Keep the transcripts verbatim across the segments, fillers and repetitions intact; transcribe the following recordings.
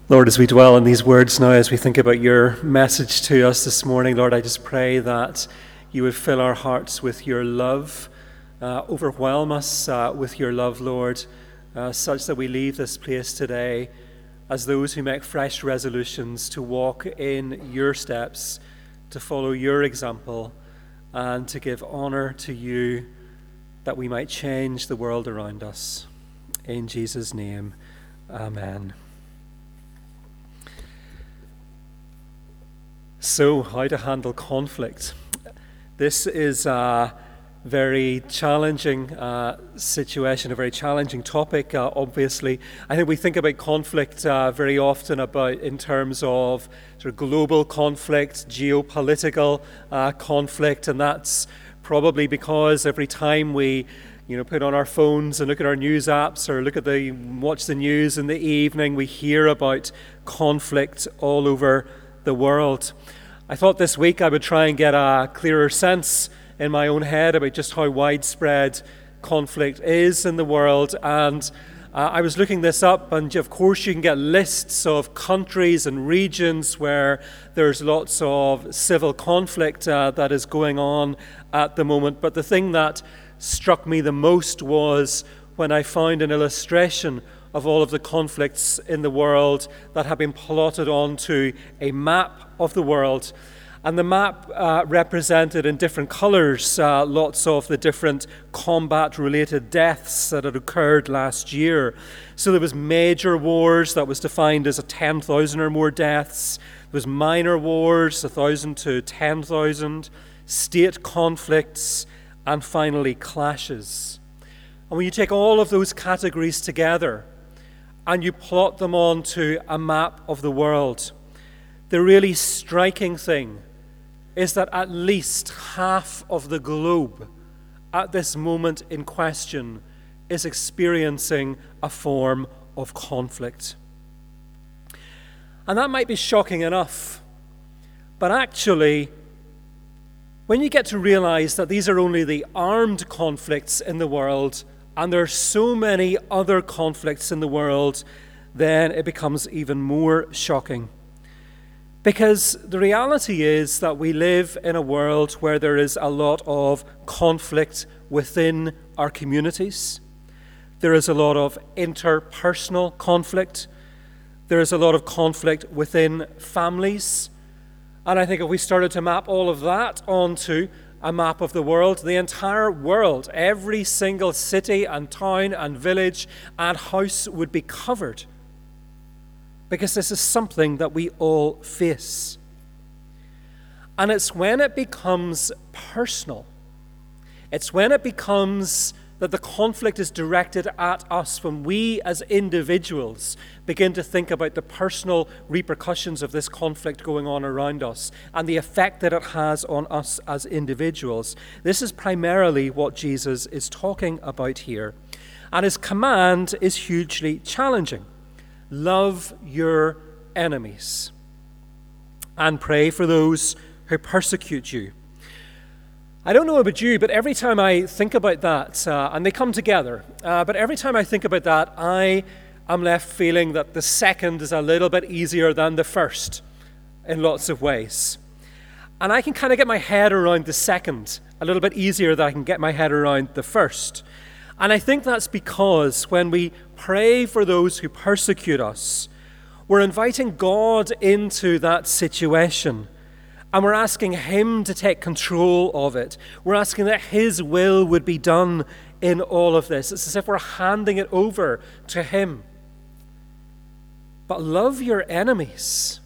Lord, as we dwell on these words now, as we think about your message to us this morning, Lord, I just pray that you would fill our hearts with your love, uh, overwhelm us uh, with your love, Lord, uh, such that we leave this place today as those who make fresh resolutions to walk in your steps, to follow your example, and to give honor to you, that we might change the world around us. In Jesus' name, amen. So, how to handle conflict. This is a very challenging uh, situation, a very challenging topic, uh, obviously. I think we think about conflict uh, very often about in terms of sort of global conflict, geopolitical uh, conflict, and that's probably because every time we you know, put on our phones and look at our news apps or look at the watch the news in the evening, we hear about conflict all over the world. I thought this week I would try and get a clearer sense in my own head about just how widespread conflict is in the world, and uh, I was looking this up, and of course you can get lists of countries and regions where there's lots of civil conflict uh, that is going on at the moment, but the thing that struck me the most was when I found an illustration of all of the conflicts in the world that have been plotted onto a map of the world. And the map uh, represented in different colors uh, lots of the different combat-related deaths that had occurred last year. So there was major wars that was defined as a ten thousand or more deaths. There was minor wars, one thousand to ten thousand, state conflicts, and finally clashes. And when you take all of those categories together and you plot them onto a map of the world, the really striking thing is that at least half of the globe at this moment in question is experiencing a form of conflict. And that might be shocking enough, but actually, when you get to realize that these are only the armed conflicts in the world, and there are so many other conflicts in the world, then it becomes even more shocking. Because the reality is that we live in a world where there is a lot of conflict within our communities. There is a lot of interpersonal conflict. There is a lot of conflict within families. And I think if we started to map all of that onto a map of the world, the entire world, every single city and town and village and house would be covered. Because this is something that we all face. And it's when it becomes personal, it's when it becomes that the conflict is directed at us, when we as individuals begin to think about the personal repercussions of this conflict going on around us and the effect that it has on us as individuals. This is primarily what Jesus is talking about here. And his command is hugely challenging. Love your enemies and pray for those who persecute you. I don't know about you, but every time I think about that, uh, and they come together, uh, but every time I think about that, I am left feeling that the second is a little bit easier than the first in lots of ways. And I can kind of get my head around the second a little bit easier than I can get my head around the first. And I think that's because when we pray for those who persecute us, we're inviting God into that situation. And we're asking him to take control of it. We're asking that his will would be done in all of this. It's as if we're handing it over to him. But love your enemies.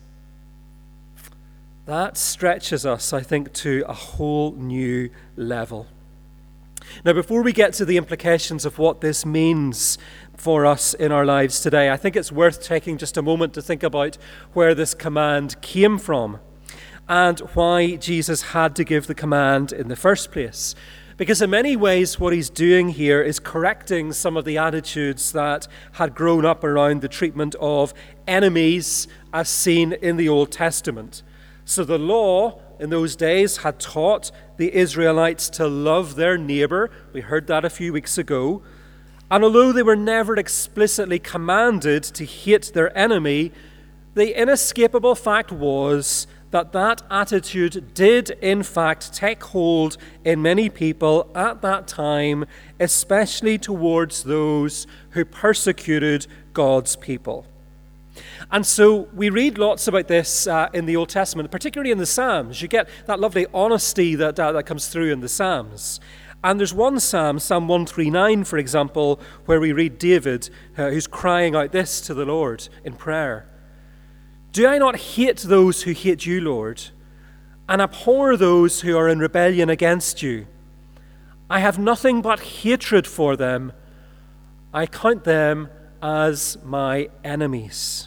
That stretches us, I think, to a whole new level. Now, before we get to the implications of what this means for us in our lives today, I think it's worth taking just a moment to think about where this command came from and why Jesus had to give the command in the first place. Because in many ways, what he's doing here is correcting some of the attitudes that had grown up around the treatment of enemies as seen in the Old Testament. So the law in those days had taught the Israelites to love their neighbor. We heard that a few weeks ago. And although they were never explicitly commanded to hate their enemy, The inescapable fact was that that attitude did in fact take hold in many people at that time, especially towards those who persecuted God's people. And so we read lots about this uh, in the Old Testament, particularly in the Psalms. You get that lovely honesty that, uh, that comes through in the Psalms. And there's one Psalm, Psalm one thirty-nine, for example, where we read David, uh, who's crying out this to the Lord in prayer. Do I not hate those who hate you, Lord, and abhor those who are in rebellion against you? I have nothing but hatred for them. I count them as my enemies.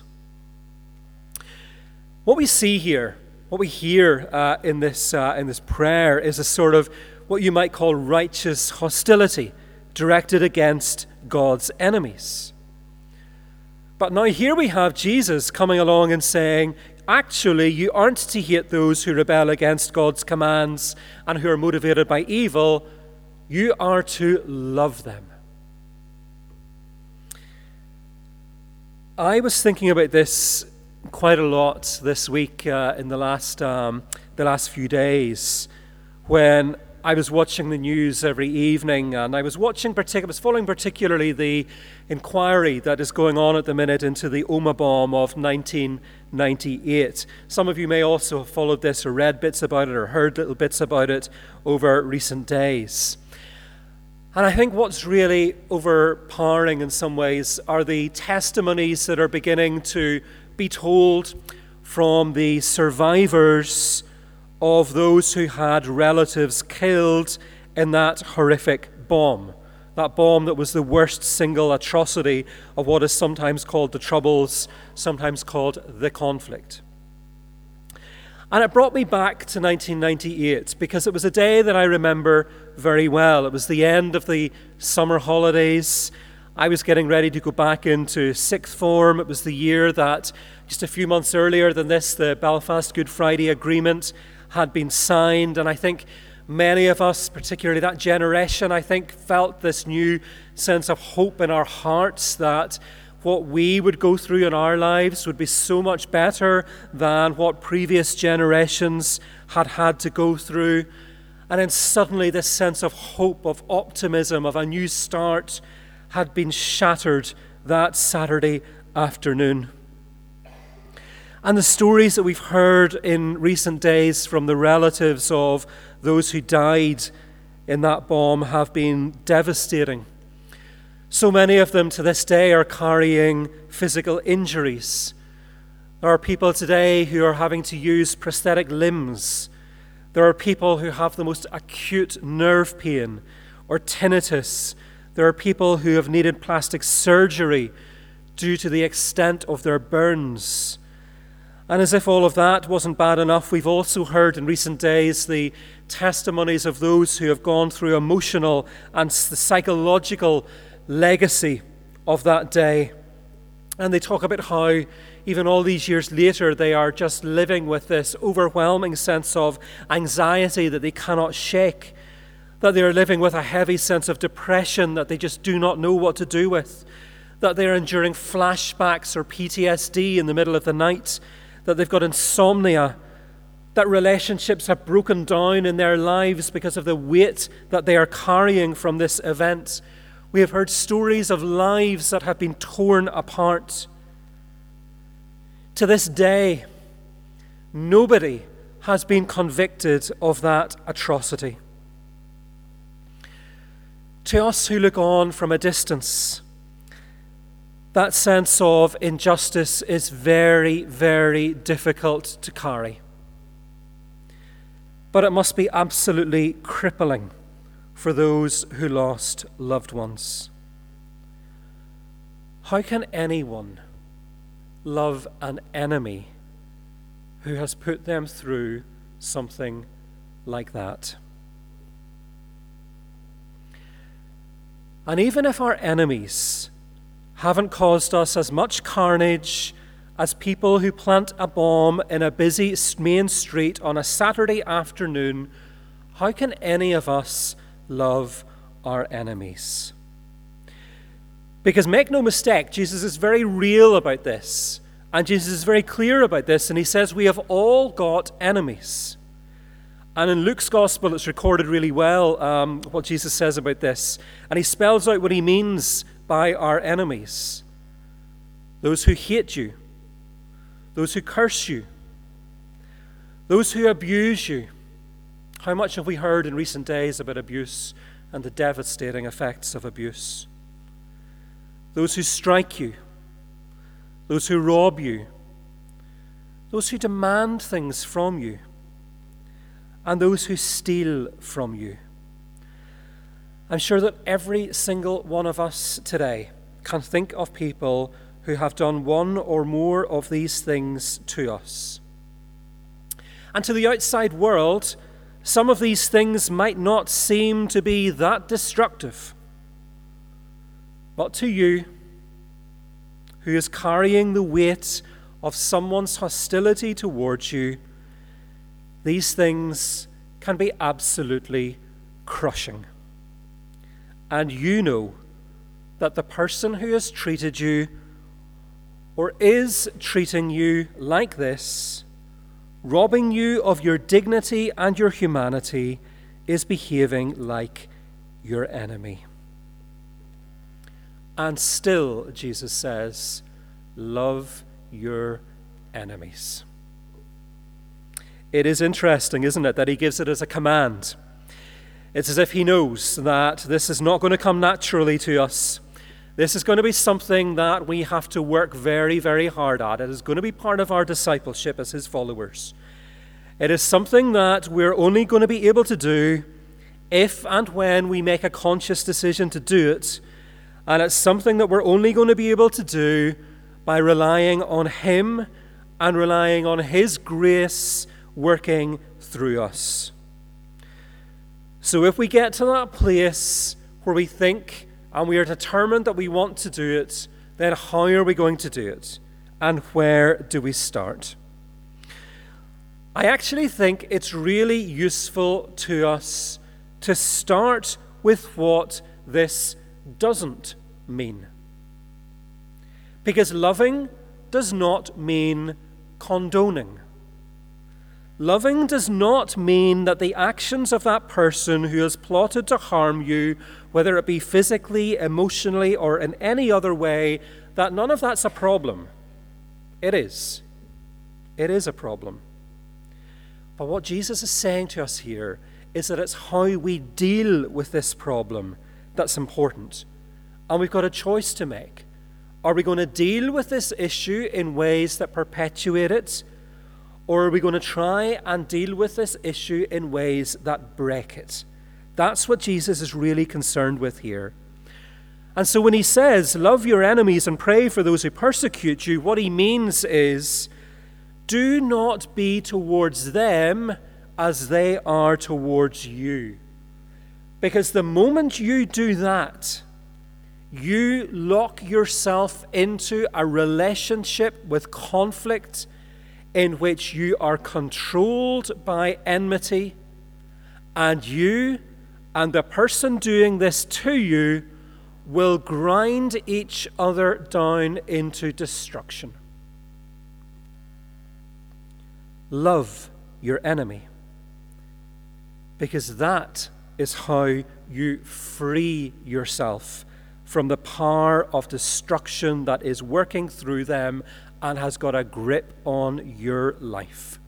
What we see here, what we hear uh, in this uh, in this prayer is a sort of what you might call righteous hostility directed against God's enemies. But now here we have Jesus coming along and saying, actually, you aren't to hate those who rebel against God's commands and who are motivated by evil. You are to love them. I was thinking about this quite a lot this week uh, in the last um, the last few days when I was watching the news every evening, and I was watching, partic- I was following particularly the inquiry that is going on at the minute into the Omagh bomb of nineteen ninety-eight. Some of you may also have followed this or read bits about it or heard little bits about it over recent days. And I think what's really overpowering in some ways are the testimonies that are beginning to be told from the survivors of those who had relatives killed in that horrific bomb. That bomb that was the worst single atrocity of what is sometimes called the Troubles, sometimes called the conflict. And it brought me back to nineteen ninety-eight because it was a day that I remember very well. It was the end of the summer holidays. I was getting ready to go back into sixth form. It was the year that, just a few months earlier than this, the Belfast Good Friday Agreement had been signed, and I think many of us, particularly that generation, I think felt this new sense of hope in our hearts that what we would go through in our lives would be so much better than what previous generations had had to go through. And then suddenly this sense of hope, of optimism, of a new start had been shattered that Saturday afternoon. And the stories that we've heard in recent days from the relatives of those who died in that bomb have been devastating. So many of them to this day are carrying physical injuries. There are people today who are having to use prosthetic limbs. There are people who have the most acute nerve pain or tinnitus. There are people who have needed plastic surgery due to the extent of their burns. And as if all of that wasn't bad enough, we've also heard in recent days the testimonies of those who have gone through emotional and the psychological legacy of that day. And they talk about how, even all these years later, they are just living with this overwhelming sense of anxiety that they cannot shake, that they are living with a heavy sense of depression that they just do not know what to do with, that they are enduring flashbacks or P T S D in the middle of the night, that they've got insomnia, that relationships have broken down in their lives because of the weight that they are carrying from this event. We have heard stories of lives that have been torn apart. To this day, nobody has been convicted of that atrocity. To us who look on from a distance, that sense of injustice is very, very difficult to carry. But it must be absolutely crippling for those who lost loved ones. How can anyone love an enemy who has put them through something like that? And even if our enemies haven't caused us as much carnage as people who plant a bomb in a busy main street on a Saturday afternoon, how can any of us love our enemies? Because make no mistake, Jesus is very real about this, And Jesus is very clear about this, and he says we have all got enemies. And in Luke's gospel, it's recorded really well um, what Jesus says about this. And he spells out what he means by our enemies. Those who hate you, those who curse you, those who abuse you. How much have we heard in recent days about abuse and the devastating effects of abuse? Those who strike you, those who rob you, those who demand things from you, and those who steal from you. I'm sure that every single one of us today can think of people who have done one or more of these things to us. And to the outside world, some of these things might not seem to be that destructive. But to you, who is carrying the weight of someone's hostility towards you, these things can be absolutely crushing. And you know that the person who has treated you or is treating you like this, robbing you of your dignity and your humanity, is behaving like your enemy. And still, Jesus says, love your enemies. It is interesting, isn't it, that he gives it as a command. It's as if he knows that this is not going to come naturally to us. This is going to be something that we have to work very, very hard at. It is going to be part of our discipleship as his followers. It is something that we're only going to be able to do if and when we make a conscious decision to do it. And it's something that we're only going to be able to do by relying on him and relying on his grace working through us. So if we get to that place where we think and we are determined that we want to do it, then how are we going to do it? And where do we start? I actually think it's really useful to us to start with what this doesn't mean. Because loving does not mean condoning. Loving does not mean that the actions of that person who has plotted to harm you, whether it be physically, emotionally, or in any other way, that none of that's a problem. It is. It is a problem. But what Jesus is saying to us here is that it's how we deal with this problem that's important. And we've got a choice to make. Are we going to deal with this issue in ways that perpetuate it? Or are we going to try and deal with this issue in ways that break it? That's what Jesus is really concerned with here. And so when he says, love your enemies and pray for those who persecute you, what he means is, do not be towards them as they are towards you. Because the moment you do that, you lock yourself into a relationship with conflict in which you are controlled by enmity, and you and the person doing this to you will grind each other down into destruction. Love your enemy, because that is how you free yourself from the power of destruction that is working through them and has got a grip on your life.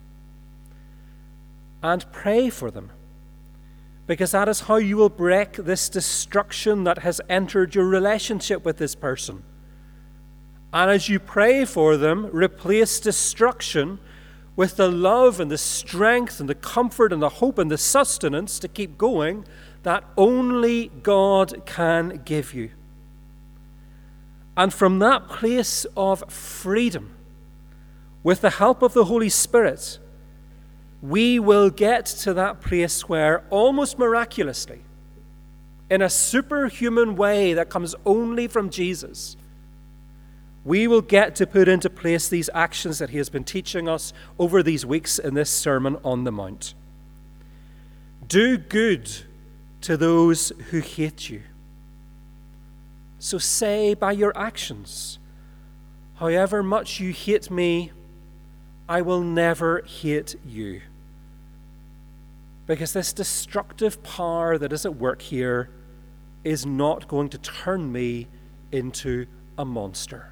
And pray for them, because that is how you will break this destruction that has entered your relationship with this person. And as you pray for them, replace destruction with the love and the strength and the comfort and the hope and the sustenance to keep going that only God can give you. And from that place of freedom, with the help of the Holy Spirit, we will get to that place where, almost miraculously, in a superhuman way that comes only from Jesus, we will get to put into place these actions that he has been teaching us over these weeks in this Sermon on the Mount. Do good to those who hate you. So say by your actions, however much you hate me, I will never hate you. Because this destructive power that is at work here is not going to turn me into a monster.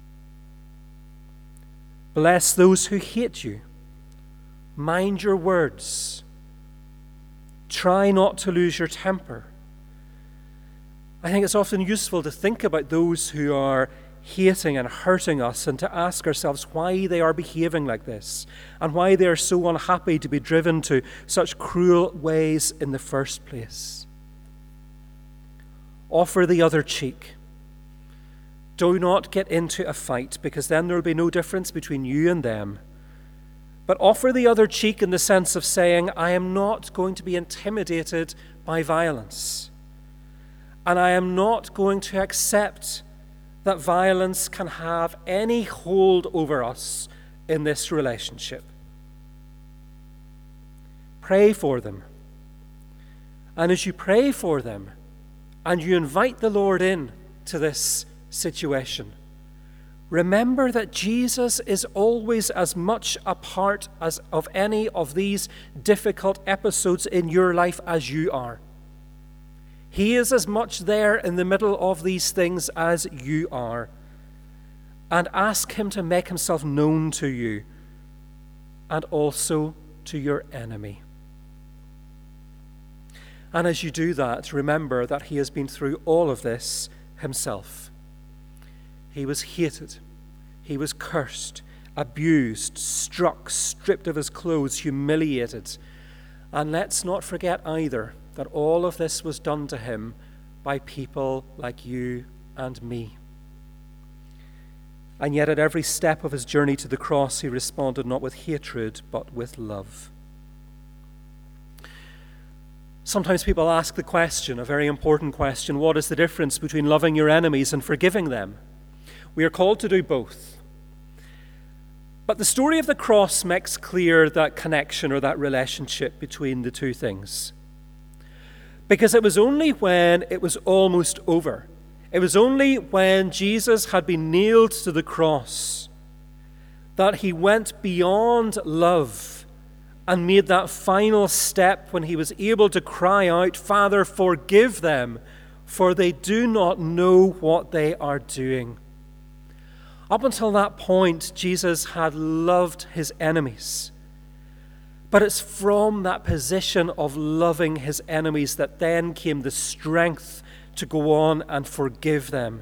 Bless those who hate you. Mind your words. Try not to lose your temper. I think it's often useful to think about those who are hating and hurting us and to ask ourselves why they are behaving like this and why they are so unhappy to be driven to such cruel ways in the first place. Offer the other cheek. Do not get into a fight, because then there will be no difference between you and them. But offer the other cheek in the sense of saying, I am not going to be intimidated by violence. And I am not going to accept that violence can have any hold over us in this relationship. Pray for them. And as you pray for them, and you invite the Lord in to this situation, remember that Jesus is always as much a part as of any of these difficult episodes in your life as you are. He is as much there in the middle of these things as you are. And ask him to make himself known to you and also to your enemy. And as you do that, remember that he has been through all of this himself. He was hated. He was cursed, abused, struck, stripped of his clothes, humiliated. And let's not forget either that all of this was done to him by people like you and me. And yet at every step of his journey to the cross, he responded not with hatred, but with love. Sometimes people ask the question, a very important question, what is the difference between loving your enemies and forgiving them? We are called to do both. But the story of the cross makes clear that connection or that relationship between the two things. Because it was only when it was almost over, it was only when Jesus had been nailed to the cross that he went beyond love and made that final step when he was able to cry out, Father, forgive them, for they do not know what they are doing. Up until that point, Jesus had loved his enemies. But it's from that position of loving his enemies that then came the strength to go on and forgive them.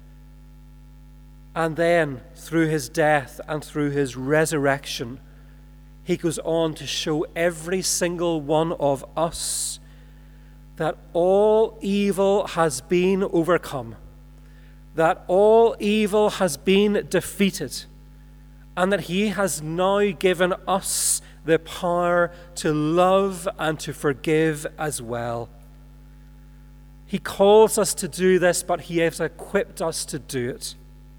And then, through his death and through his resurrection, he goes on to show every single one of us that all evil has been overcome, that all evil has been defeated, and that he has now given us the power to love and to forgive as well. He calls us to do this, but he has equipped us to do it.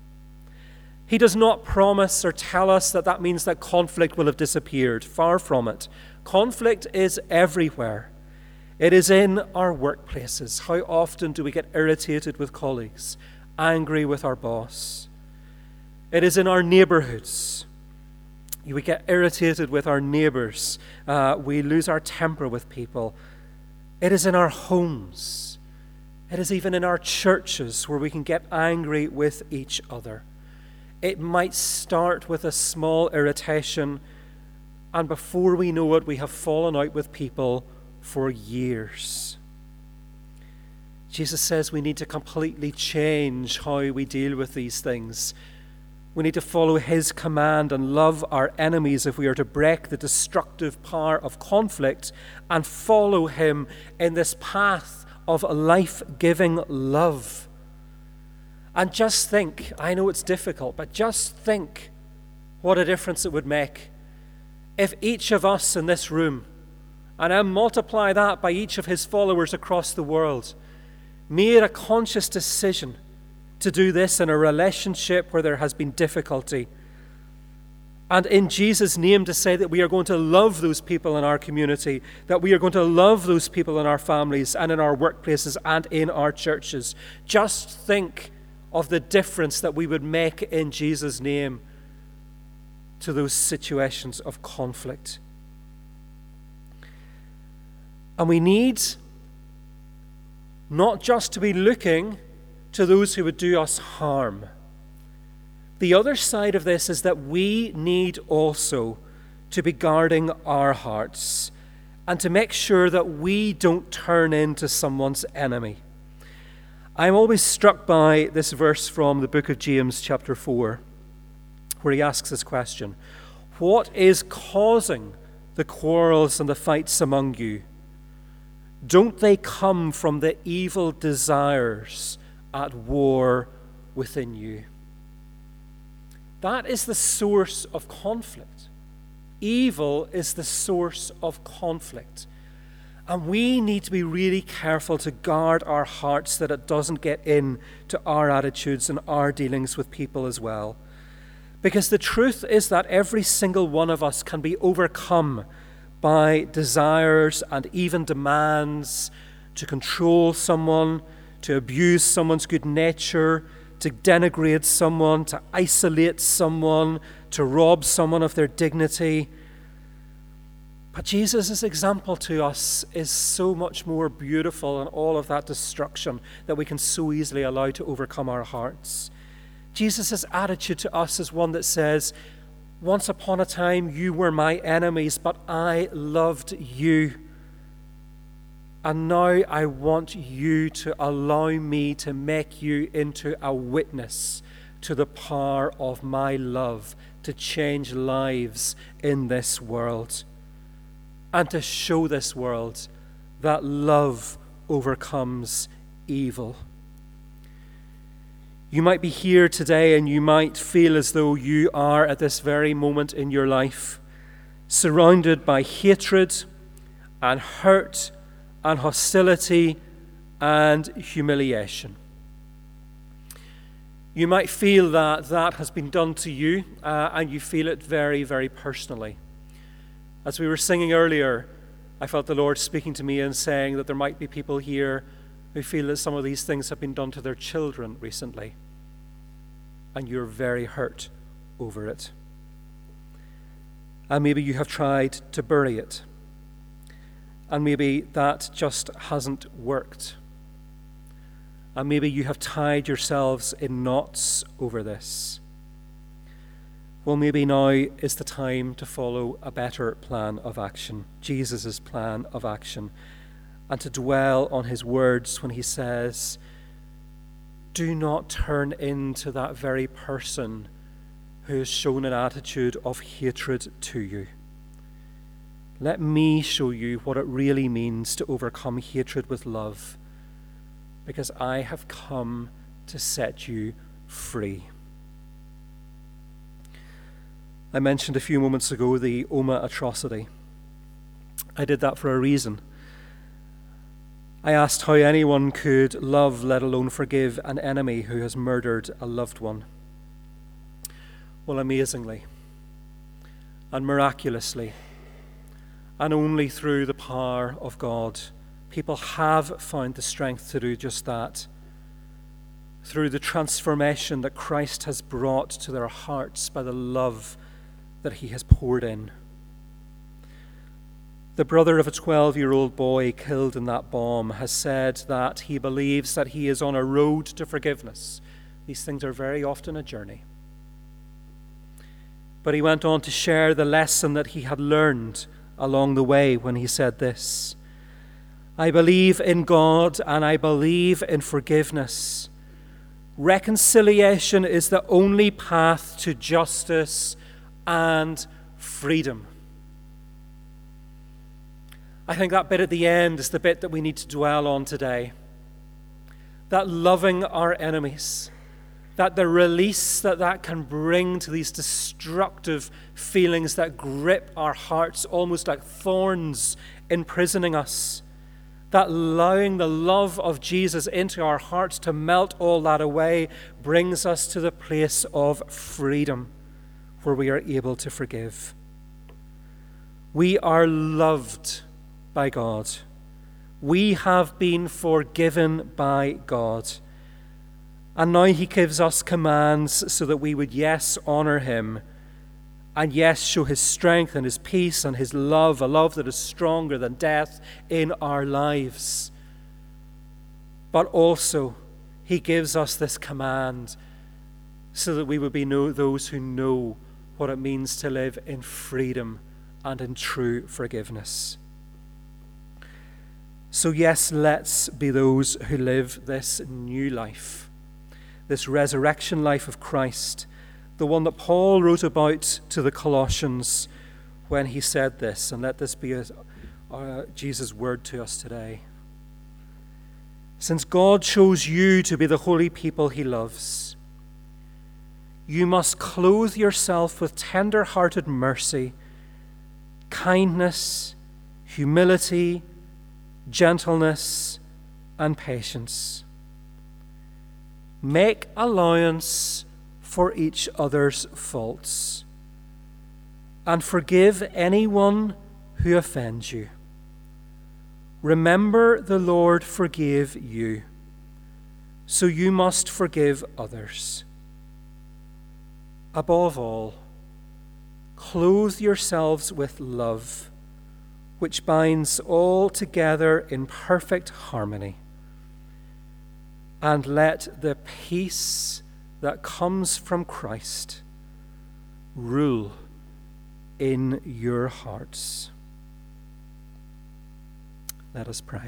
He does not promise or tell us that that means that conflict will have disappeared. Far from it. Conflict is everywhere. It is in our workplaces. How often do we get irritated with colleagues, angry with our boss? It is in our neighborhoods. We get irritated with our neighbors. Uh, we lose our temper with people. It is in our homes. It is even in our churches where we can get angry with each other. It might start with a small irritation, and before we know it, we have fallen out with people for years. Jesus says we need to completely change how we deal with these things. We need to follow his command and love our enemies if we are to break the destructive power of conflict and follow him in this path of life-giving love. And just think, I know it's difficult, but just think what a difference it would make if each of us in this room, and I multiply that by each of his followers across the world, made a conscious decision to do this in a relationship where there has been difficulty. And in Jesus' name to say that we are going to love those people in our community, that we are going to love those people in our families and in our workplaces and in our churches. Just think of the difference that we would make in Jesus' name to those situations of conflict. And we need not just to be looking to those who would do us harm. The other side of this is that we need also to be guarding our hearts and to make sure that we don't turn into someone's enemy. I'm always struck by this verse from the book of James, chapter four, where he asks this question: what is causing the quarrels and the fights among you? Don't they come from the evil desires at war within you? That is the source of conflict. Evil is the source of conflict. And we need to be really careful to guard our hearts that it doesn't get into our attitudes and our dealings with people as well. Because the truth is that every single one of us can be overcome by desires and even demands to control someone, to abuse someone's good nature, to denigrate someone, to isolate someone, to rob someone of their dignity. But Jesus' example to us is so much more beautiful than all of that destruction that we can so easily allow to overcome our hearts. Jesus' attitude to us is one that says, once upon a time you were my enemies, but I loved you. And now I want you to allow me to make you into a witness to the power of my love to change lives in this world and to show this world that love overcomes evil. You might be here today and you might feel as though you are at this very moment in your life surrounded by hatred and hurt and hostility and humiliation. You might feel that that has been done to you uh, and you feel it very, very personally. As we were singing earlier, I felt the Lord speaking to me and saying that there might be people here who feel that some of these things have been done to their children recently, and you're very hurt over it. And maybe you have tried to bury it, and maybe that just hasn't worked. And maybe you have tied yourselves in knots over this. Well, maybe now is the time to follow a better plan of action, Jesus' plan of action, and to dwell on his words when he says, do not turn into that very person who has shown an attitude of hatred to you. Let me show you what it really means to overcome hatred with love, because I have come to set you free. I mentioned a few moments ago the Omagh atrocity. I did that for a reason. I asked how anyone could love, let alone forgive, an enemy who has murdered a loved one. Well, amazingly and miraculously, and only through the power of God, people have found the strength to do just that, through the transformation that Christ has brought to their hearts by the love that he has poured in. The brother of a twelve-year-old boy killed in that bomb has said that he believes that he is on a road to forgiveness. These things are very often a journey. But he went on to share the lesson that he had learned along the way when he said this: I believe in God and I believe in forgiveness. Reconciliation is the only path to justice and freedom. I think that bit at the end is the bit that we need to dwell on today. That loving our enemies, that the release that that can bring to these destructive feelings that grip our hearts almost like thorns imprisoning us, that allowing the love of Jesus into our hearts to melt all that away brings us to the place of freedom where we are able to forgive. We are loved by God. We have been forgiven by God. And now he gives us commands so that we would, yes, honor him, and yes, show his strength and his peace and his love, a love that is stronger than death in our lives. But also, he gives us this command so that we would be know, those who know what it means to live in freedom and in true forgiveness. So yes, let's be those who live this new life, this resurrection life of Christ, the one that Paul wrote about to the Colossians when he said this. And let this be a, uh, Jesus' word to us today. Since God chose you to be the holy people he loves, you must clothe yourself with tender-hearted mercy, kindness, humility, gentleness, and patience. Make allowance for each other's faults, and forgive anyone who offends you. Remember, the Lord forgave you, so you must forgive others. Above all, clothe yourselves with love, which binds all together in perfect harmony. And let the peace that comes from Christ rule in your hearts. Let us pray.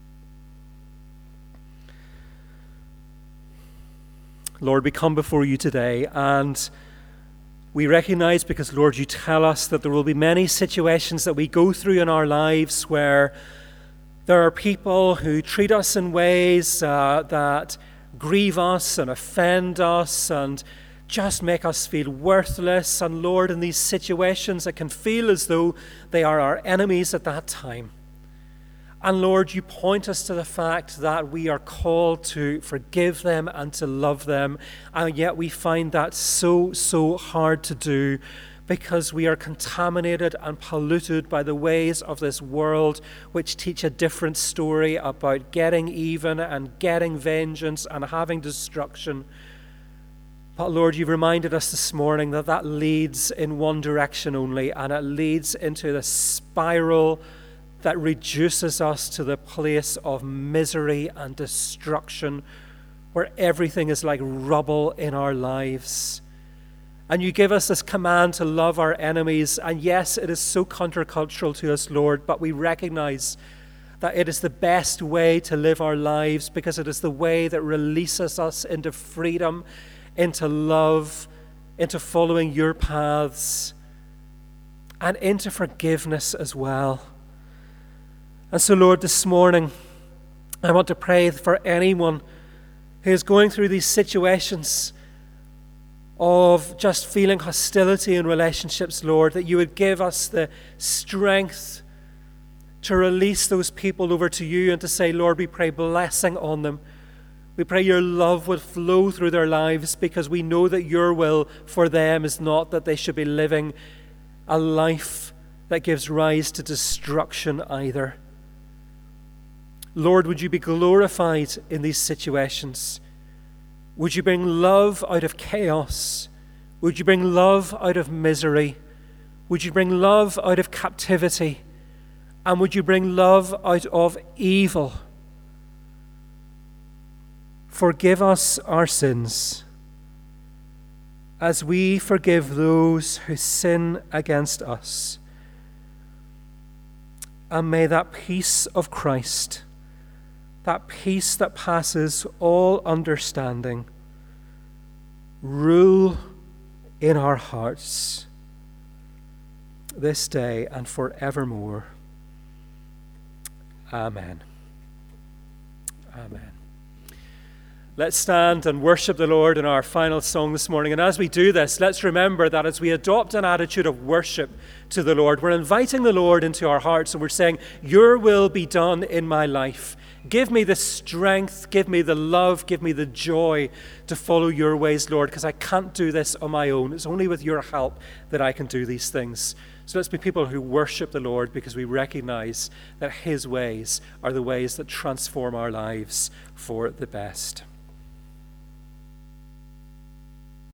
Lord, we come before you today, and we recognize, because, Lord, you tell us that there will be many situations that we go through in our lives where there are people who treat us in ways uh, that grieve us and offend us and just make us feel worthless. And Lord, in these situations, it can feel as though they are our enemies at that time. And Lord, you point us to the fact that we are called to forgive them and to love them. And yet we find that so, so hard to do, because we are contaminated and polluted by the ways of this world, which teach a different story about getting even and getting vengeance and having destruction. But Lord, you've reminded us this morning that that leads in one direction only, and it leads into the spiral that reduces us to the place of misery and destruction, where everything is like rubble in our lives. And you give us this command to love our enemies. And yes, it is so countercultural to us, Lord, but we recognize that it is the best way to live our lives, because it is the way that releases us into freedom, into love, into following your paths, and into forgiveness as well. And so, Lord, this morning, I want to pray for anyone who is going through these situations of just feeling hostility in relationships, Lord, that you would give us the strength to release those people over to you and to say, Lord, we pray blessing on them. We pray your love would flow through their lives, because we know that your will for them is not that they should be living a life that gives rise to destruction either. Lord, would you be glorified in these situations? Would you bring love out of chaos? Would you bring love out of misery? Would you bring love out of captivity? And would you bring love out of evil? Forgive us our sins, as we forgive those who sin against us. And may that peace of Christ, that peace that passes all understanding, rule in our hearts this day and forevermore. Amen. Amen. Let's stand and worship the Lord in our final song this morning. And as we do this, let's remember that as we adopt an attitude of worship to the Lord, we're inviting the Lord into our hearts, and we're saying, your will be done in my life. Give me the strength, give me the love, give me the joy to follow your ways, Lord, because I can't do this on my own. It's only with your help that I can do these things. So let's be people who worship the Lord, because we recognize that his ways are the ways that transform our lives for the best.